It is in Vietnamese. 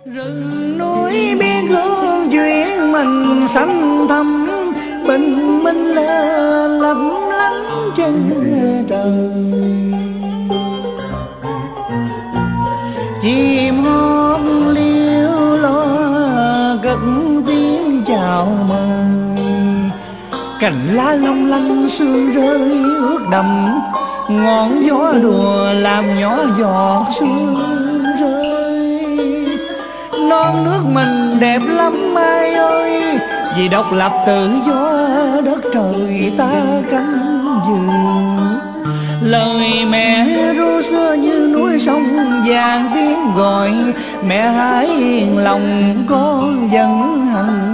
Rừng núi biên cương duyên mình xanh thẳm, bình minh lên lấp lánh trên trời. Chim hót liêu lo cất tiếng chào mừng, cành lá long lanh sương rơi ướt đẫm, ngọn gió đùa làm nhỏ giọt sương rơi. Non nước mình đẹp lắm ai ơi, vì độc lập tự do đất trời ta canh giữ. Lời mẹ ru xưa như núi sông vàng tiếng gọi, mẹ hãy yên lòng con vẫn hằng